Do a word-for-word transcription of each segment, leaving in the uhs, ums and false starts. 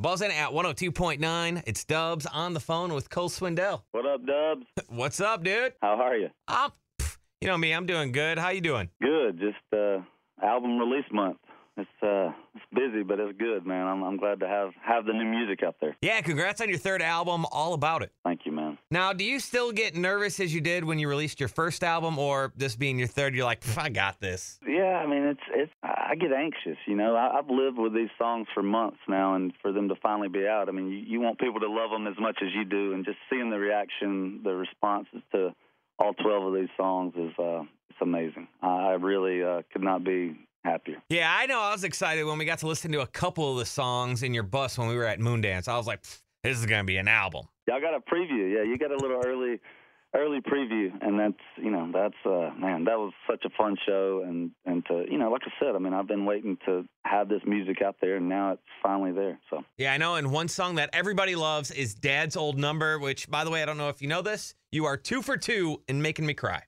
Buzzing at one oh two point nine. It's Dubs on the phone with Cole Swindell. What up, Dubs? What's up, dude? How are you? I'm, you know me, I'm doing good. How you doing? Good. Just uh, album release month. It's uh, it's busy, but it's good, man. I'm I'm glad to have have the new music out there. Yeah, congrats on your third album, All About It. Thank you, man. Now, do you still get nervous as you did when you released your first album, or this being your third, you're like, I got this? Yeah, I mean, it's it's. I get anxious, you know. I, I've lived with these songs for months now, and for them to finally be out, I mean, you, you want people to love them as much as you do, and just seeing the reaction, the responses to all twelve of these songs is uh, it's amazing. I really uh, could not be happier. Yeah, I know. I was excited when we got to listen to a couple of the songs in your bus when we were at Moondance. I was like, this is going to be an album. Y'all got a preview. Yeah, you got a little early early preview, and that's, you know, that's, uh, man, that was such a fun show. And, and to, you know, like I said, I mean, I've been waiting to have this music out there, and now it's finally there. So yeah, I know. And one song that everybody loves is Dad's Old Number, which, by the way, I don't know if you know this, you are two for two in making me cry.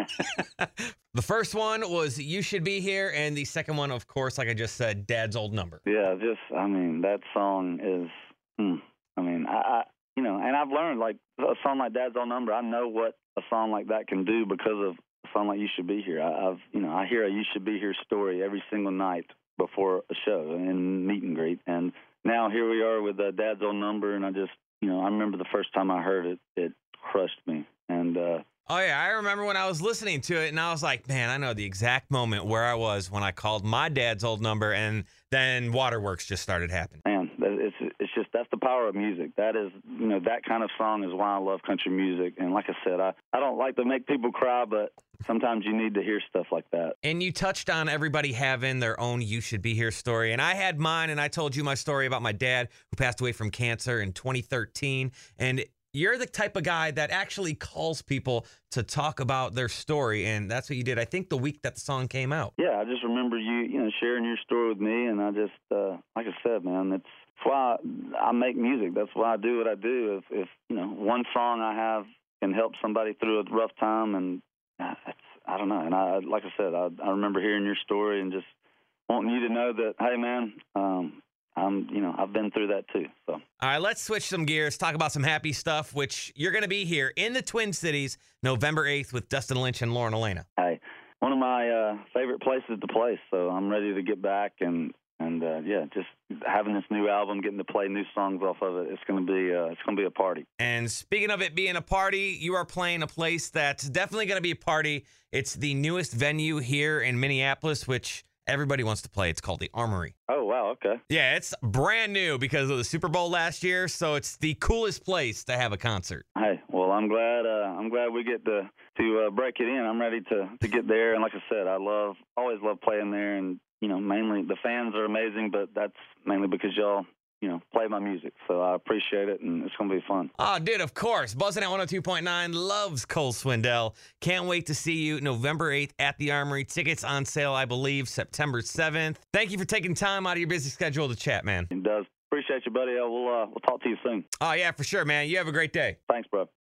The first one was You Should Be Here, and the second one, of course, like I just said, Dad's Old Number. Yeah, just, I mean, that song is, hmm, I mean, I, I, you know, and I've learned, like, a song like Dad's Old Number, I know what a song like that can do because of a song like You Should Be Here. I, I've, you know, I hear a You Should Be Here story every single night before a show and meet and greet, and now here we are with uh, Dad's Old Number, and I just, you know, I remember the first time I heard it, it crushed me, and, uh, oh, yeah, I remember when I was listening to it, and I was like, man, I know the exact moment where I was when I called my dad's old number, and then Waterworks just started happening. Man, it's it's just, that's the power of music. That is, you know, that kind of song is why I love country music. And like I said, I, I don't like to make people cry, but sometimes you need to hear stuff like that. And you touched on everybody having their own You Should Be Here story, and I had mine, and I told you my story about my dad who passed away from cancer in twenty thirteen, and you're the type of guy that actually calls people to talk about their story, and that's what you did, I think, the week that the song came out. Yeah, I just remember you, you know, sharing your story with me, and I just, uh, like I said, man, that's why I make music. That's why I do what I do. If, if you know, one song I have can help somebody through a rough time, and uh, it's, I don't know. And I, like I said, I, I remember hearing your story and just wanting you to know that, hey, man, um, I'm, you know, I've been through that too. So, all right, let's switch some gears, talk about some happy stuff, which you're going to be here in the Twin Cities November eighth with Dustin Lynch and Lauren Elena. Hey, one of my uh, favorite places to play, so I'm ready to get back and and uh, yeah, just having this new album, getting to play new songs off of it. It's going to be uh, it's going to be a party. And speaking of it being a party, you are playing a place that's definitely going to be a party. It's the newest venue here in Minneapolis, which everybody wants to play. It's called the Armory. Oh, wow, okay. Yeah, it's brand new because of the Super Bowl last year, so it's the coolest place to have a concert. Hey, well, I'm glad uh, I'm glad we get to to uh, break it in. I'm ready to, to get there, and like I said, I love always love playing there, and you know, mainly the fans are amazing, but that's mainly because y'all, you know, play my music. So I appreciate it, and it's going to be fun. Oh, dude, of course. Buzzing at one oh two point nine loves Cole Swindell. Can't wait to see you November eighth at the Armory. Tickets on sale, I believe, September seventh. Thank you for taking time out of your busy schedule to chat, man. It does. Appreciate you, buddy. We'll, uh, we'll talk to you soon. Oh, yeah, for sure, man. You have a great day. Thanks, bro.